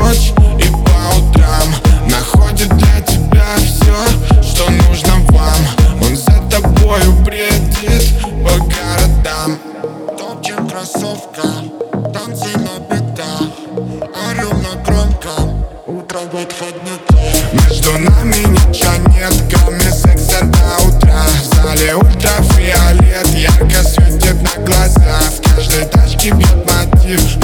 ночь и по утрам находит для тебя все, что нужно вам. Он за тобою бредит по городам. Топчем кроссовка, танцы на битах, орем на громком, утро в отходниках. Между нами ничего нет, кроме секса до утра. В зале ультрафиолет ярко светит на глаза. В каждой тачке бьет мотив.